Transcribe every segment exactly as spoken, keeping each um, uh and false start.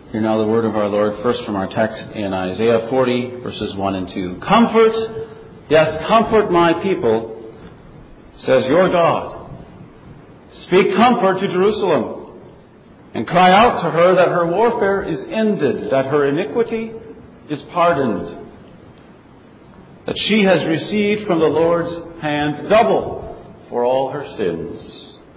Hear now the word of our Lord, first from our text in Isaiah forty, verses one and two. Comfort, yes, comfort my people, says your God. Speak comfort to Jerusalem, and cry out to her that her warfare is ended, that her iniquity is pardoned, that she has received from the Lord's hand double for all her sins.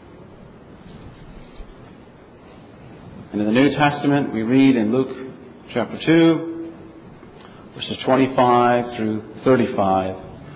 And in the New Testament, we read in Luke chapter two, verses twenty-five through thirty-five.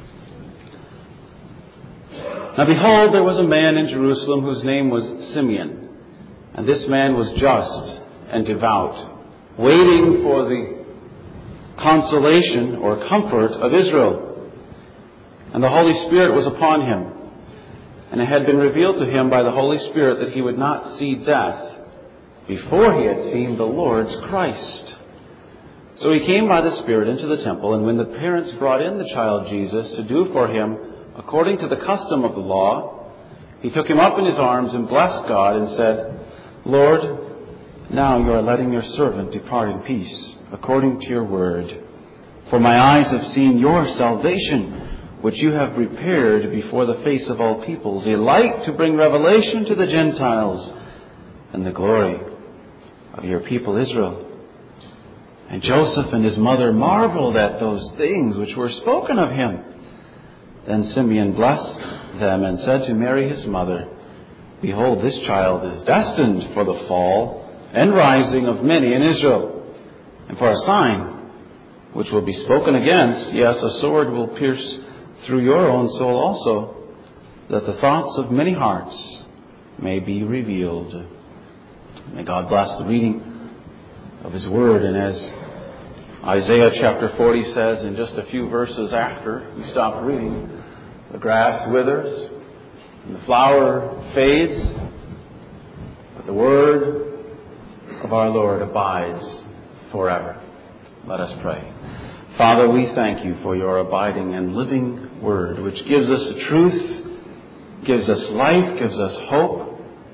Now behold, there was a man in Jerusalem whose name was Simeon. And this man was just and devout, waiting for the consolation or comfort of Israel. And the Holy Spirit was upon him. And it had been revealed to him by the Holy Spirit that he would not see death before he had seen the Lord's Christ. So he came by the Spirit into the temple, and when the parents brought in the child Jesus to do for him according to the custom of the law, he took him up in his arms and blessed God and said, Lord, now you are letting your servant depart in peace, according to your word. For my eyes have seen your salvation, which you have prepared before the face of all peoples, a light to bring revelation to the Gentiles, and the glory of your people Israel. And Joseph and his mother marveled at those things which were spoken of him. Then Simeon blessed them and said to Mary his mother, Behold, this child is destined for the fall and rising of many in Israel, and for a sign which will be spoken against. Yes, a sword will pierce through your own soul also, that the thoughts of many hearts may be revealed. May God bless the reading of His Word. And as Isaiah chapter forty says, in just a few verses after we stop reading, the grass withers and the flower fades, but the Word of our Lord abides forever. Let us pray. Father, we thank you for your abiding and living Word, which gives us the truth, gives us life, gives us hope,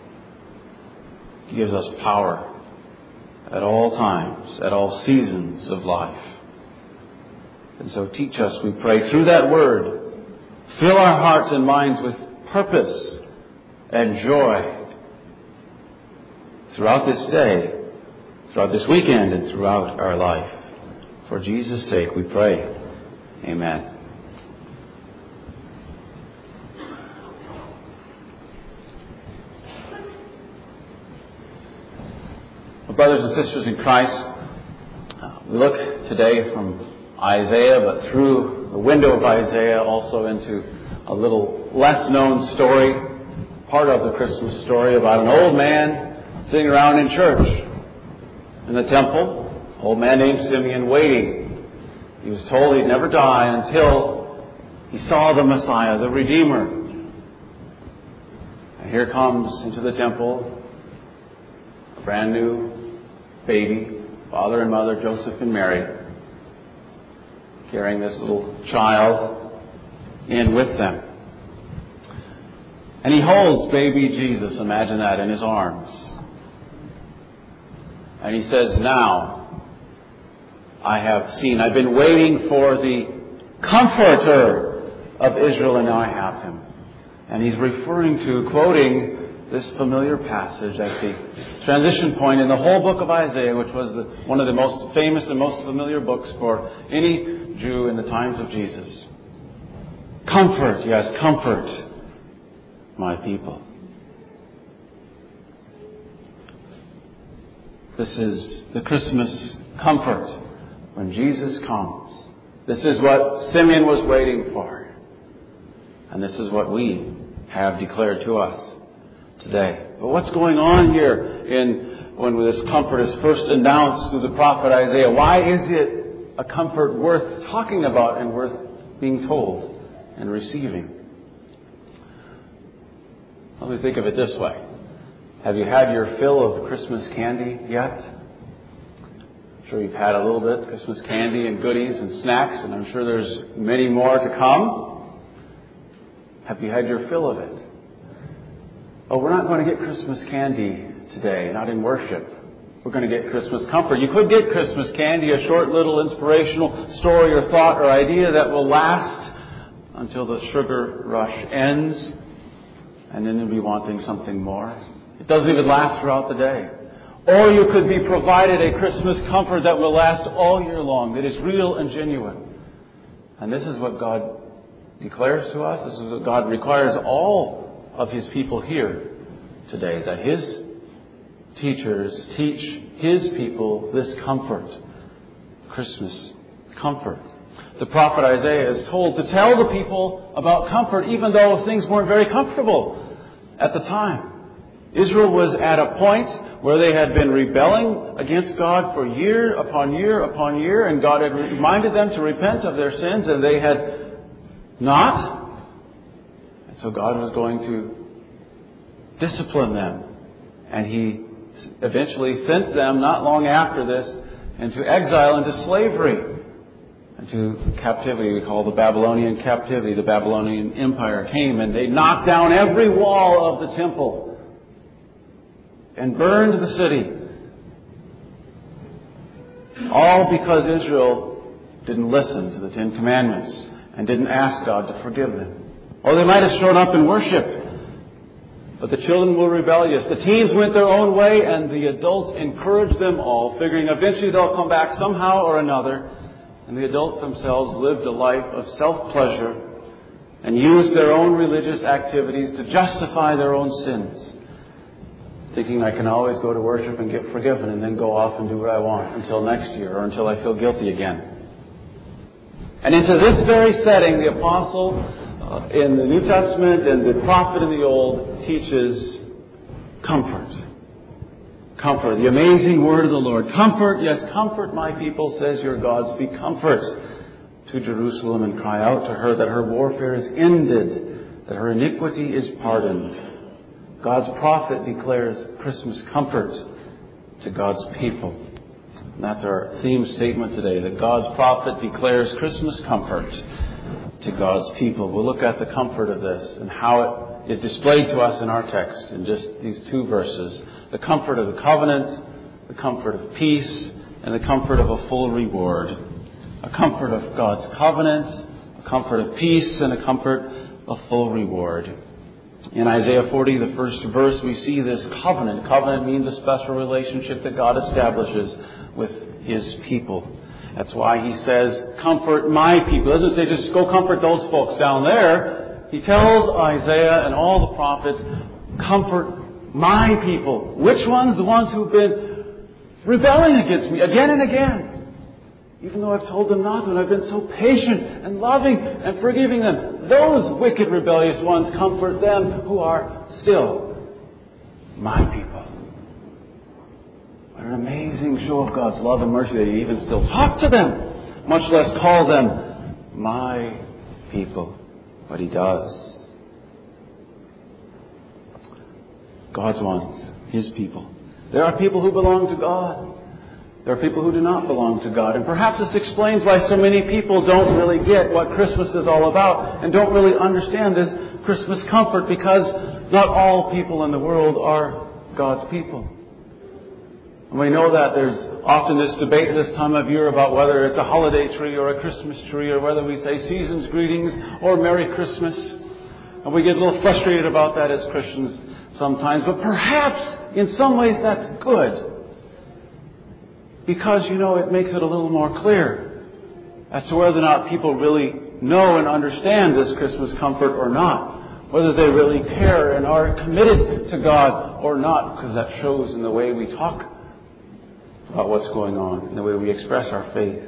gives us power at all times, at all seasons of life. And so teach us, we pray, through that word. Fill our hearts and minds with purpose and joy throughout this day, throughout this weekend, and throughout our life. For Jesus' sake we pray. Amen. Brothers and sisters in Christ, uh, we look today from Isaiah, but through the window of Isaiah also into a little less known story, part of the Christmas story, about an old man sitting around in church in the temple, an old man named Simeon waiting. He was told he'd never die until he saw the Messiah, the Redeemer. And here comes into the temple a brand new baby, father and mother, Joseph and Mary, carrying this little child in with them. And he holds baby Jesus, imagine that, in his arms. And he says, now I have seen, I've been waiting for the Comforter of Israel, and now I have him. And he's referring to, quoting this familiar passage at the transition point in the whole book of Isaiah, which was the, one of the most famous and most familiar books for any Jew in the times of Jesus. Comfort, yes, comfort my people. This is the Christmas comfort when Jesus comes. This is what Simeon was waiting for. And this is what we have declared to us today. But what's going on here in when this comfort is first announced through the prophet Isaiah? Why is it a comfort worth talking about and worth being told and receiving? Let me think of it this way. Have you had your fill of Christmas candy yet? I'm sure you've had a little bit, Christmas candy and goodies and snacks, and I'm sure there's many more to come. Have you had your fill of it? Oh, we're not going to get Christmas candy today, not in worship. we're going to get Christmas comfort. You could get Christmas candy, a short little inspirational story or thought or idea that will last until the sugar rush ends, and then you'll be wanting something more. It doesn't even last throughout the day. Or you could be provided a Christmas comfort that will last all year long, that is real and genuine. And this is what God declares to us. This is what God requires all of His people here today, that His teachers teach His people this comfort. Christmas comfort. The prophet Isaiah is told to tell the people about comfort even though things weren't very comfortable at the time. Israel was at a point where they had been rebelling against God for year upon year upon year, and God had reminded them to repent of their sins, and they had not. And so God was going to discipline them. And He eventually sent them, not long after this, into exile, into slavery, into captivity. We call the Babylonian captivity. The Babylonian Empire came and they knocked down every wall of the temple and burned the city. All because Israel didn't listen to the Ten Commandments and didn't ask God to forgive them. Or they might have shown up in worship, but the children were rebellious. The teens went their own way, and the adults encouraged them all, figuring eventually they'll come back somehow or another. And the adults themselves lived a life of self-pleasure and used their own religious activities to justify their own sins, thinking I can always go to worship and get forgiven and then go off and do what I want until next year or until I feel guilty again. And into this very setting, the apostle uh, in the New Testament and the prophet in the Old teaches comfort. Comfort, the amazing word of the Lord. Comfort, yes, comfort my people, says your God. Speak comfort to Jerusalem and cry out to her that her warfare is ended, that her iniquity is pardoned. God's prophet declares Christmas comfort to God's people. And that's our theme statement today, that God's prophet declares Christmas comfort to God's people. We'll look at the comfort of this and how it is displayed to us in our text in just these two verses. The comfort of the covenant, the comfort of peace, and the comfort of a full reward. A comfort of God's covenant, a comfort of peace, and a comfort of full reward. In Isaiah forty, the first verse, we see this covenant. Covenant means a special relationship that God establishes with His people. That's why He says, comfort my people. He doesn't say just go comfort those folks down there. He tells Isaiah and all the prophets, comfort my people. Which ones? The ones who've been rebelling against me again and again. Even though I've told them not to, and I've been so patient and loving and forgiving them. Those wicked, rebellious ones, comfort them who are still my people. What an amazing show of God's love and mercy that He even still talk to them, much less call them my people. But He does. God's ones, His people. There are people who belong to God. There are people who do not belong to God. And perhaps this explains why so many people don't really get what Christmas is all about and don't really understand this Christmas comfort, because not all people in the world are God's people. And we know that there's often this debate this time of year about whether it's a holiday tree or a Christmas tree, or whether we say season's greetings or Merry Christmas. And we get a little frustrated about that as Christians sometimes. But perhaps in some ways that's good. Because, you know, it makes it a little more clear as to whether or not people really know and understand this Christmas comfort or not. Whether they really care and are committed to God or not. Because that shows in the way we talk about what's going on, in the way we express our faith.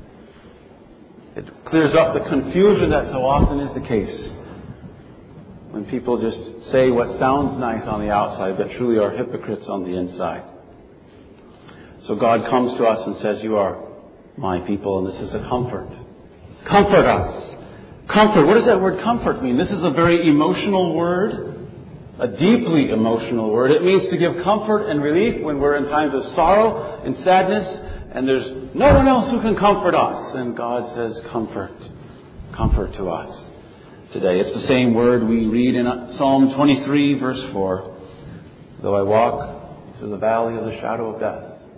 It clears up the confusion that so often is the case when people just say what sounds nice on the outside but truly are hypocrites on the inside. So God comes to us and says, you are my people, and this is a comfort. Comfort us. Comfort. What does that word comfort mean? This is a very emotional word, a deeply emotional word. It means to give comfort and relief when we're in times of sorrow and sadness, and there's no one else who can comfort us. And God says, comfort. Comfort to us today. It's the same word we read in Psalm twenty-three, verse four. Though I walk through the valley of the shadow of death,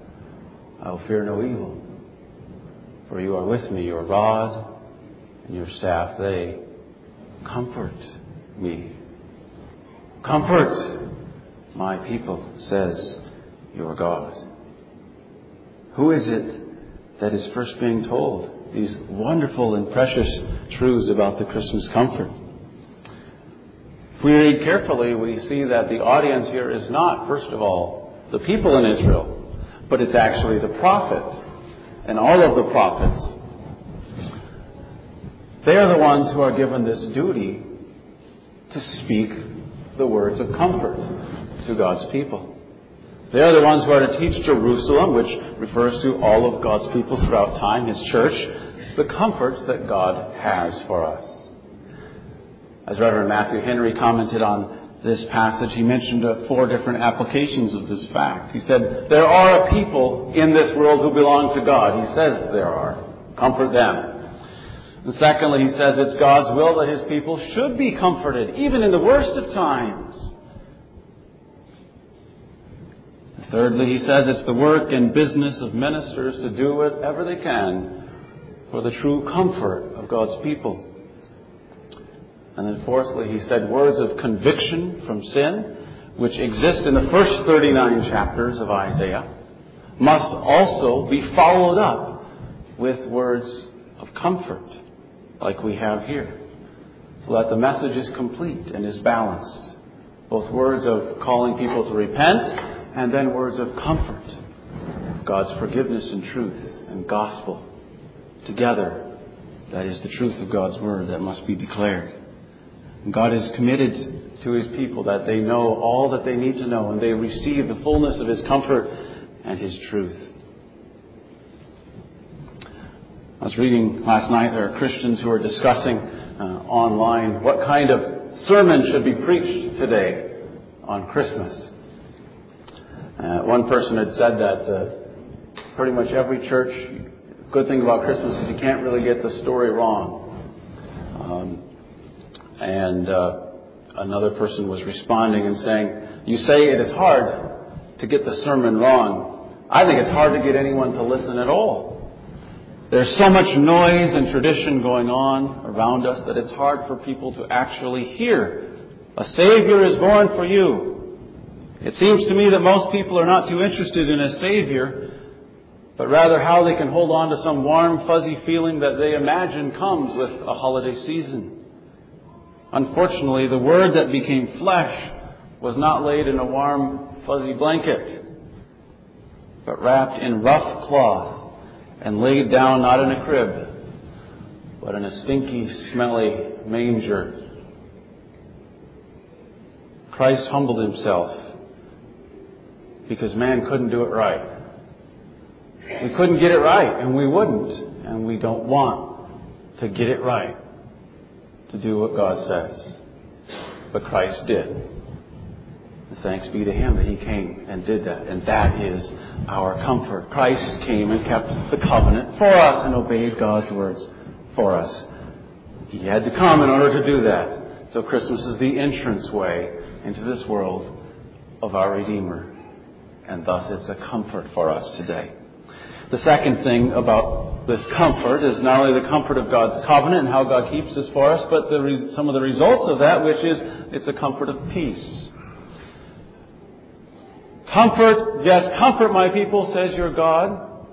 I will fear no evil. For you are with me, your rod and your staff, they comfort me. Comfort my people, says your God. Who is it that is first being told these wonderful and precious truths about the Christmas comfort? If we read carefully, we see that the audience here is not, first of all, the people in Israel, but it's actually the prophet and all of the prophets. They are the ones who are given this duty to speak the words of comfort to God's people. They are the ones who are to teach Jerusalem, which refers to all of God's people throughout time, His church, the comforts that God has for us. As Reverend Matthew Henry commented on this passage, he mentioned uh, four different applications of this fact. He said, there are people in this world who belong to God. He says there are. Comfort them. And secondly, he says it's God's will that His people should be comforted, even in the worst of times. And thirdly, he says it's the work and business of ministers to do whatever they can for the true comfort of God's people. And then fourthly, he said words of conviction from sin, which exist in the first thirty-nine chapters of Isaiah, must also be followed up with words of comfort, like we have here, so that the message is complete and is balanced. Both words of calling people to repent and then words of comfort, of God's forgiveness and truth and gospel. Together, that is the truth of God's word that must be declared. And God is committed to His people that they know all that they need to know and they receive the fullness of His comfort and His truth. I was reading last night, there are Christians who are discussing uh, online what kind of sermon should be preached today on Christmas. Uh, one person had said that uh, pretty much every church, good thing about Christmas is you can't really get the story wrong. Um, and uh, another person was responding and saying, you say it is hard to get the sermon wrong. I think it's hard to get anyone to listen at all. There's so much noise and tradition going on around us that it's hard for people to actually hear. A Savior is born for you. It seems to me that most people are not too interested in a Savior, but rather how they can hold on to some warm, fuzzy feeling that they imagine comes with a holiday season. Unfortunately, the Word that became flesh was not laid in a warm, fuzzy blanket, but wrapped in rough cloth and laid down not in a crib, but in a stinky, smelly manger. Christ humbled Himself because man couldn't do it right. We couldn't get it right, and we wouldn't, and we don't want to get it right to do what God says. But Christ did. And thanks be to Him that He came and did that, and that is our comfort. Christ came and kept the covenant for us and obeyed God's words for us. He had to come in order to do that. So Christmas is the entrance way into this world of our Redeemer. And thus it's a comfort for us today. The second thing about this comfort is not only the comfort of God's covenant and how God keeps this for us, but the re- some of the results of that, which is it's a comfort of peace. Comfort, yes, comfort my people, says your God.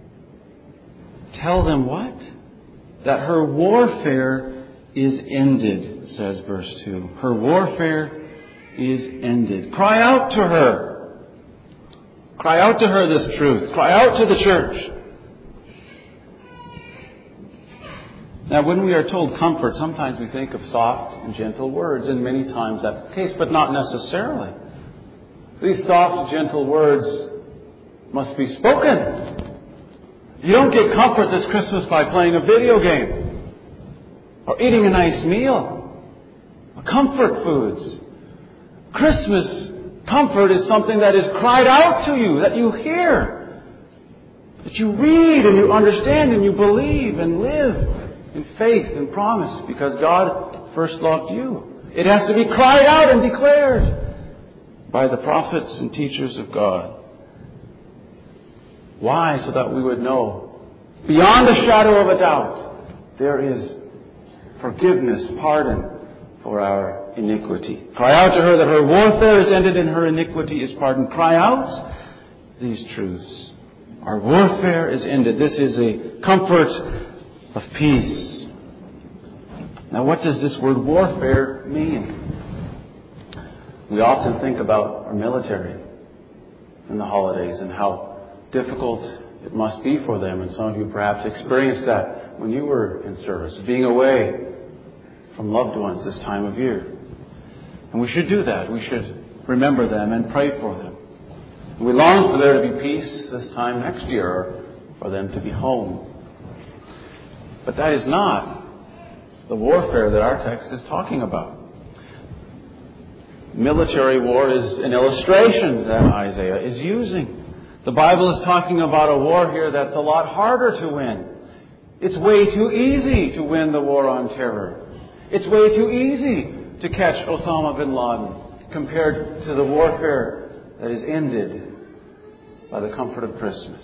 Tell them what? That her warfare is ended, says verse two. Her warfare is ended. Cry out to her. Cry out to her this truth. Cry out to the church. Now, when we are told comfort, sometimes we think of soft and gentle words, and many times that's the case, but not necessarily. These soft, gentle words must be spoken. You don't get comfort this Christmas by playing a video game or eating a nice meal. Comfort foods. Christmas comfort is something that is cried out to you, that you hear, that you read and you understand and you believe and live in faith and promise because God first loved you. It has to be cried out and declared by the prophets and teachers of God. Why? So that we would know, beyond a shadow of a doubt, there is forgiveness, pardon for our iniquity. Cry out to her that her warfare is ended and her iniquity is pardoned. Cry out these truths. Our warfare is ended. This is a comfort of peace. Now, what does this word warfare mean? We often think about our military in the holidays and how difficult it must be for them. And some of you perhaps experienced that when you were in service, being away from loved ones this time of year. And we should do that. We should remember them and pray for them. And we long for there to be peace this time next year, or for them to be home. But that is not the warfare that our text is talking about. Military war is an illustration that Isaiah is using. The Bible is talking about a war here that's a lot harder to win. It's way too easy to win the war on terror. It's way too easy to catch Osama bin Laden compared to the warfare that is ended by the comfort of Christmas.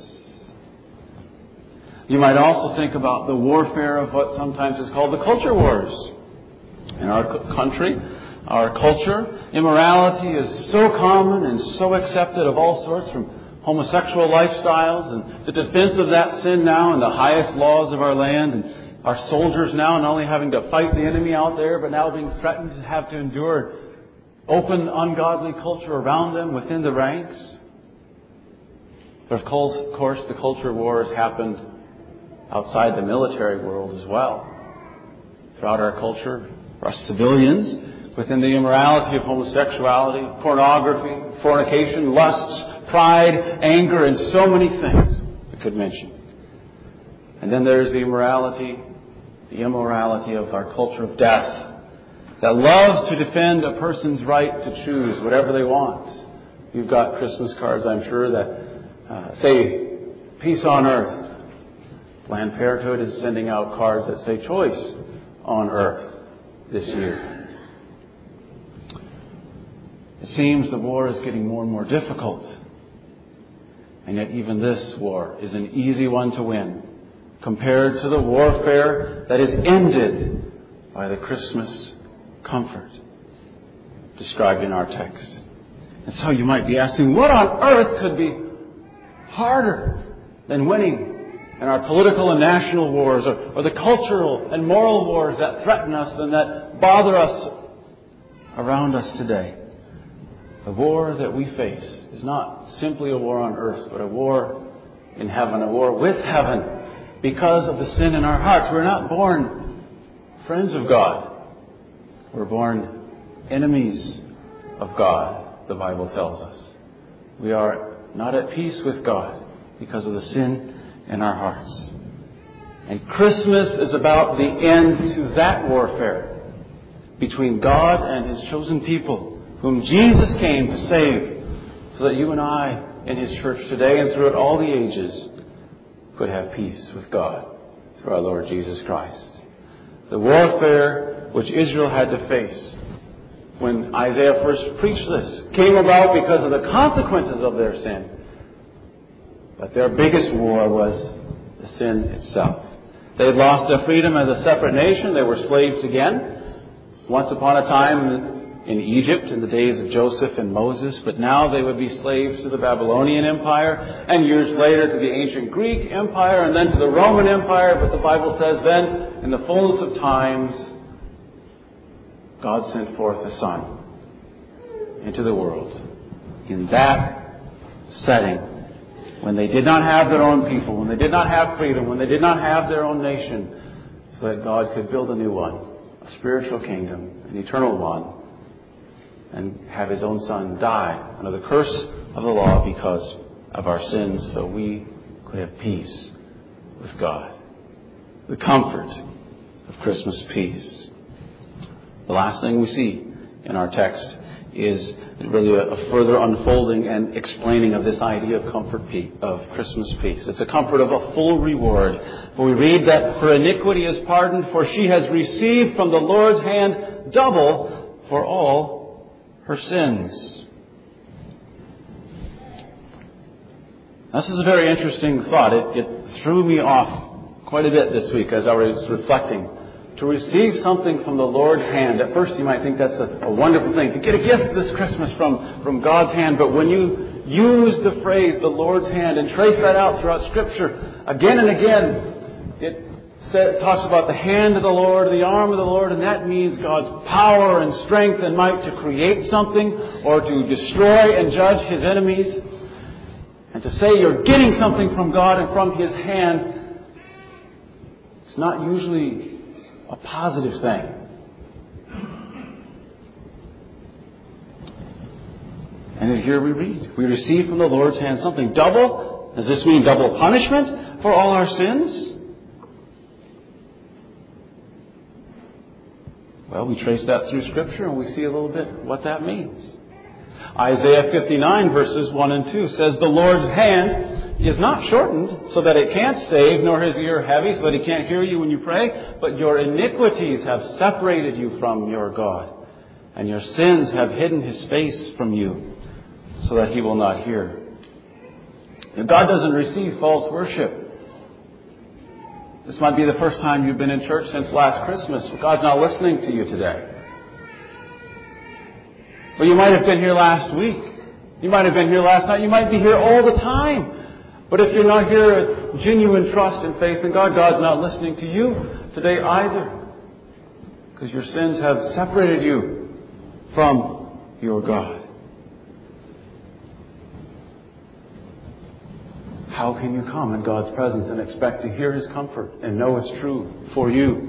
You might also think about the warfare of what sometimes is called the culture wars. In our country, our culture, immorality is so common and so accepted of all sorts, from homosexual lifestyles and the defense of that sin now in the highest laws of our land, and our soldiers now not only having to fight the enemy out there, but now being threatened to have to endure open, ungodly culture around them within the ranks. But of course, the culture wars happened outside the military world as well. Throughout our culture, for us civilians, within the immorality of homosexuality, pornography, fornication, lusts, pride, anger, and so many things we could mention. And then there's the immorality, the immorality of our culture of death, that loves to defend a person's right to choose whatever they want. You've got Christmas cards, I'm sure, that uh, say, peace on earth. Planned Parenthood is sending out cards that say choice on earth this year. It seems the war is getting more and more difficult. And yet even this war is an easy one to win compared to the warfare that is ended by the Christmas comfort described in our text. And so you might be asking, what on earth could be harder than winning in our political and national wars, or, or the cultural and moral wars that threaten us and that bother us around us today? The war that we face is not simply a war on earth, but a war in heaven, a war with heaven, because of the sin in our hearts. We're not born friends of God. We're born enemies of God, the Bible tells us. We are not at peace with God because of the sin in our hearts. And Christmas is about the end to that warfare between God and His chosen people, whom Jesus came to save, so that you and I in His church today and throughout all the ages could have peace with God through our Lord Jesus Christ. The warfare which Israel had to face when Isaiah first preached this came about because of the consequences of their sin. But their biggest war was the sin itself. They had lost their freedom as a separate nation. They were slaves again. Once upon a time in Egypt in the days of Joseph and Moses, but now they would be slaves to the Babylonian Empire, and years later to the ancient Greek Empire, and then to the Roman Empire. But the Bible says then, in the fullness of times, God sent forth a Son into the world. In that setting, when they did not have their own people, when they did not have freedom, when they did not have their own nation, so that God could build a new one, a spiritual kingdom, an eternal one, and have His own Son die under the curse of the law because of our sins, so we could have peace with God. The comfort of Christmas peace. The last thing we see in our text is really a, a further unfolding and explaining of this idea of comfort peace, of Christmas peace. It's a comfort of a full reward. For we read that her iniquity is pardoned, for she has received from the Lord's hand double for all her sins. This is a very interesting thought. It, it threw me off quite a bit this week as I was reflecting. To receive something from the Lord's hand, at first you might think that's a, a wonderful thing. To get a gift this Christmas from, from God's hand. But when you use the phrase, the Lord's hand, and trace that out throughout Scripture, again and again, it says, talks about the hand of the Lord, the arm of the Lord, and that means God's power and strength and might to create something or to destroy and judge His enemies. And to say you're getting something from God and from His hand, it's not usually a positive thing. And here we read, we receive from the Lord's hand something double. Does this mean double punishment for all our sins? Well, we trace that through Scripture and we see a little bit what that means. Isaiah fifty-nine verses one and two says, the Lord's hand is not shortened so that it can't save, nor His ear heavy so that He can't hear you when you pray, but your iniquities have separated you from your God, and your sins have hidden His face from you so that He will not hear. Now, God doesn't receive false worship. This might be the first time you've been in church since last Christmas. God's not listening to you today. But you might have been here last week. You might have been here last night. You might be here all the time. But if you're not here with genuine trust and faith in God, God's not listening to you today either. Because your sins have separated you from your God. How can you come in God's presence and expect to hear His comfort and know it's true for you?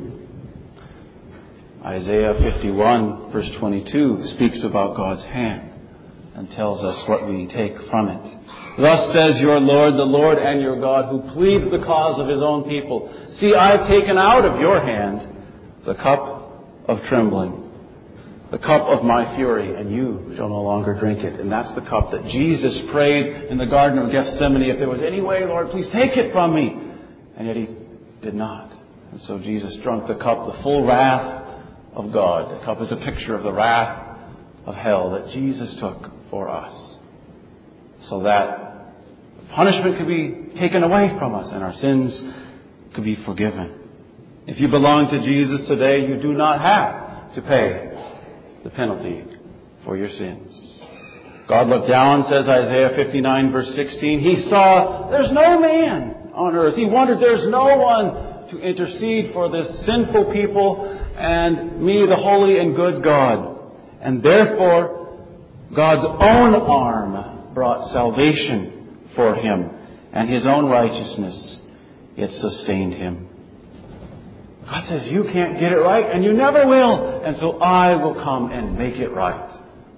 Isaiah fifty-one verse twenty-two speaks about God's hand and tells us what we take from it. Thus says your Lord, the Lord and your God, who pleads the cause of His own people. See, I've taken out of your hand the cup of trembling, the cup of my fury, and you shall no longer drink it. And that's the cup that Jesus prayed in the Garden of Gethsemane. If there was any way, Lord, please take it from me. And yet He did not. And so Jesus drank the cup, the full wrath of God. The cup is a picture of the wrath of hell that Jesus took for us, so that punishment could be taken away from us and our sins could be forgiven. If you belong to Jesus today, you do not have to pay the penalty for your sins. God looked down, says Isaiah fifty-nine verse sixteen. He saw there's no man on earth. He wondered there's no one to intercede for this sinful people and me, the holy and good God. And therefore, God's own arm brought salvation for him, and His own righteousness, it sustained him. God says, you can't get it right, and you never will, and so I will come and make it right.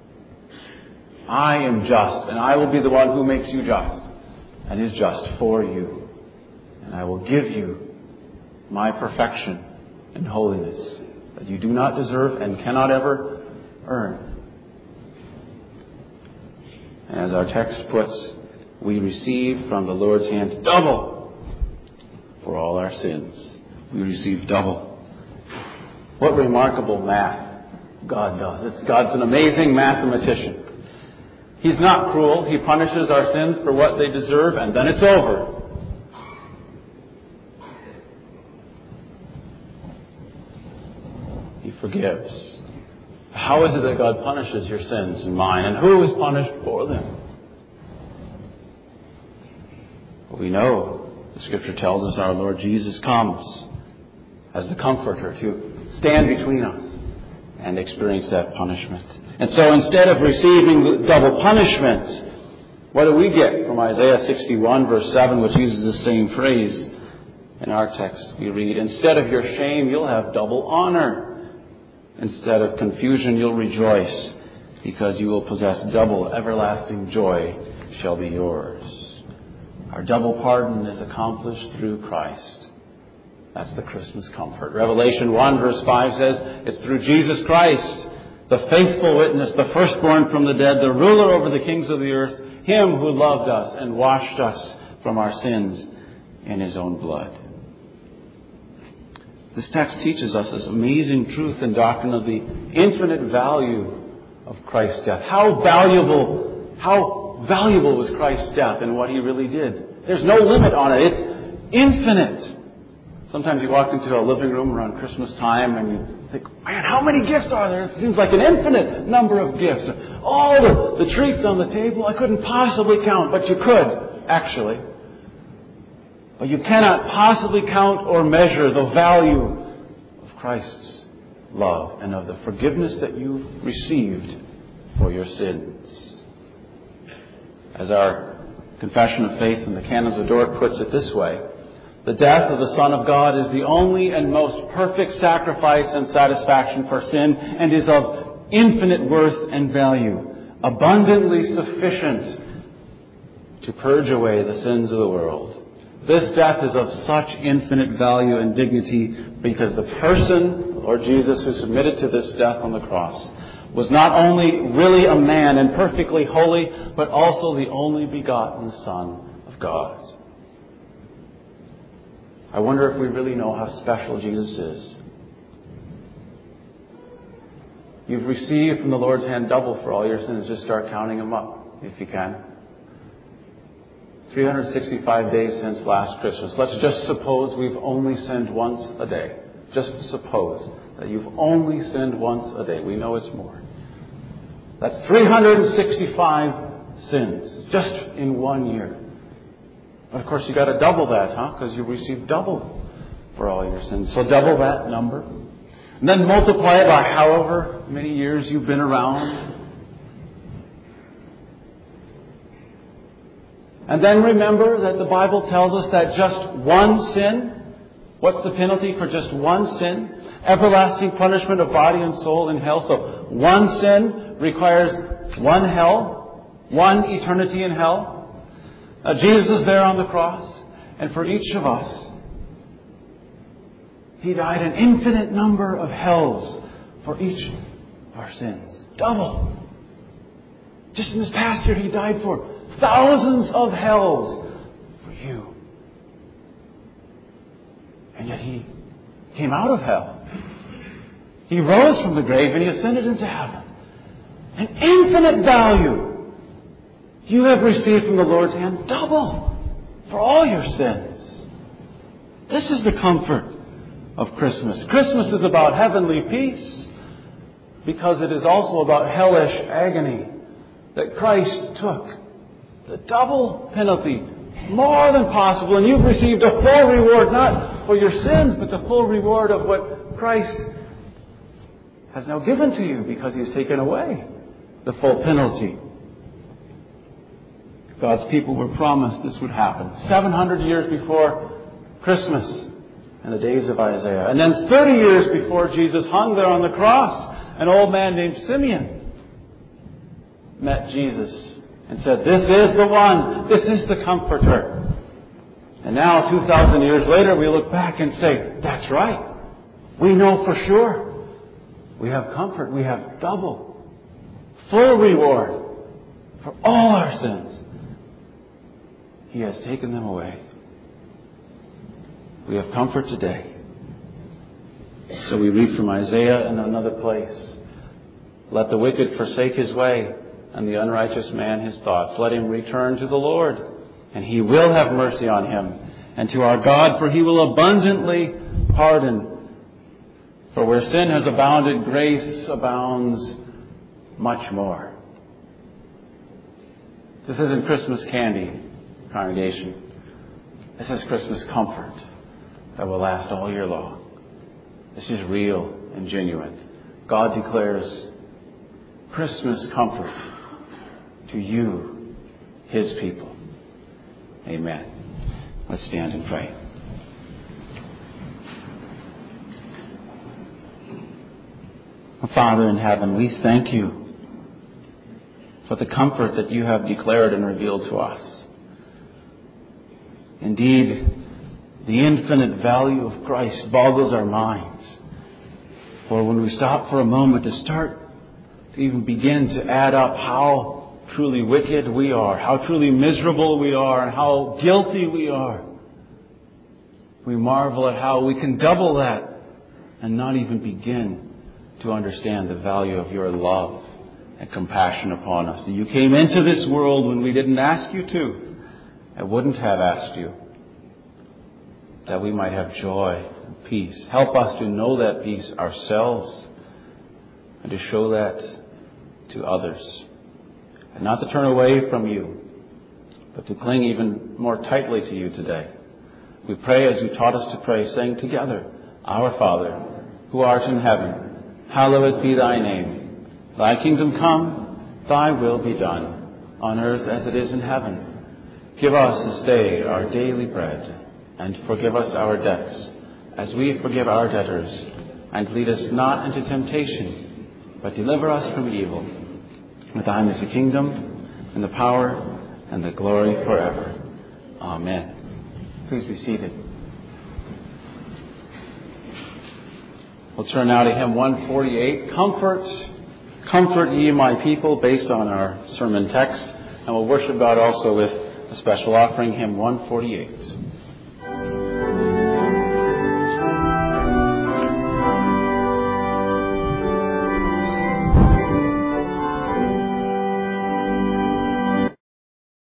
I am just, and I will be the one who makes you just, and is just for you. And I will give you my perfection and holiness that you do not deserve and cannot ever earn. And as our text puts, we receive from the Lord's hand double for all our sins. We receive double. What remarkable math God does. It's, God's an amazing mathematician. He's not cruel. He punishes our sins for what they deserve, and then it's over. He forgives. How is it that God punishes your sins and mine? And who is punished for them? Well, we know the Scripture tells us our Lord Jesus comes as the Comforter to stand between us and experience that punishment. And so instead of receiving double punishment, what do we get from Isaiah sixty-one verse seven, which uses the same phrase? In our text we read, instead of your shame, you'll have double honor. Instead of confusion, you'll rejoice, because you will possess double everlasting joy shall be yours. Our double pardon is accomplished through Christ. That's the Christmas comfort. Revelation one verse five says, it's through Jesus Christ, the faithful witness, the firstborn from the dead, the ruler over the kings of the earth, Him who loved us and washed us from our sins in His own blood. This text teaches us this amazing truth and doctrine of the infinite value of Christ's death. How valuable, how how valuable was Christ's death and what He really did. There's no limit on it. It's infinite. Sometimes you walk into a living room around Christmas time and you think, man, how many gifts are there? It seems like an infinite number of gifts. All the, the treats on the table, I couldn't possibly count, but you could, actually. But you cannot possibly count or measure the value of Christ's love and of the forgiveness that you've received for your sins. As our Confession of Faith in the Canons of Dort puts it this way, the death of the Son of God is the only and most perfect sacrifice and satisfaction for sin, and is of infinite worth and value, abundantly sufficient to purge away the sins of the world. This death is of such infinite value and dignity because the person, the Lord Jesus, who submitted to this death on the cross, was not only really a man and perfectly holy, but also the only begotten Son of God. I wonder if we really know how special Jesus is. You've received from the Lord's hand double for all your sins. Just start counting them up, if you can. three hundred sixty-five days since last Christmas. Let's just suppose we've only sinned once a day. Just suppose that you've only sinned once a day. We know it's more. That's three hundred sixty-five sins just in one year. But of course, you got to double that, huh? Because you received double for all your sins. So double that number. And then multiply it by however many years you've been around. And then remember that the Bible tells us that just one sin, what's the penalty for just one sin? Everlasting punishment of body and soul in hell. So one sin requires one hell, one eternity in hell. Uh, Jesus is there on the cross, and for each of us, He died an infinite number of hells for each of our sins. Double. Just in this past year, He died for thousands of hells for you. And yet He came out of hell. He rose from the grave and He ascended into heaven. An infinite value you have received from the Lord's hand, double for all your sins. This is the comfort of Christmas. Christmas is about heavenly peace because it is also about hellish agony that Christ took. The double penalty, more than possible, and you've received a full reward, not for your sins, but the full reward of what Christ has now given to you because He has taken away the full penalty. God's people were promised this would happen seven hundred years before Christmas in the days of Isaiah. And then thirty years before Jesus hung there on the cross, an old man named Simeon met Jesus and said, "This is the one. This is the Comforter." And now, two thousand years later, we look back and say, that's right. We know for sure. We have comfort. We have double, full reward for all our sins. He has taken them away. We have comfort today. So we read from Isaiah in another place. Let the wicked forsake his way, and the unrighteous man his thoughts. Let him return to the Lord, and He will have mercy on him, and to our God, for He will abundantly pardon. For where sin has abounded, grace abounds much more. This isn't Christmas candy, congregation. This is Christmas comfort that will last all year long. This is real and genuine. God declares Christmas comfort to you, His people. Amen. Let's stand and pray. Father in heaven, we thank You for the comfort that You have declared and revealed to us. Indeed, the infinite value of Christ boggles our minds. For when we stop for a moment to start to even begin to add up how truly wicked we are, how truly miserable we are, and how guilty we are, we marvel at how we can double that and not even begin to understand the value of Your love and compassion upon us. That you came into this world when we didn't ask you to, and wouldn't have asked you, that we might have joy and peace. Help us to know that peace ourselves and to show that to others. And not to turn away from you, but to cling even more tightly to you today. We pray as you taught us to pray, saying together, Our Father, who art in heaven, hallowed be thy name. Thy kingdom come, thy will be done, on earth as it is in heaven. Give us this day our daily bread, and forgive us our debts, as we forgive our debtors. And lead us not into temptation, but deliver us from evil. For thine is the kingdom, and the power, and the glory forever. Amen. Please be seated. We'll turn now to hymn one forty-eight, Comfort, Comfort Ye My People, based on our sermon text. And we'll worship God also with a special offering, hymn one forty-eight.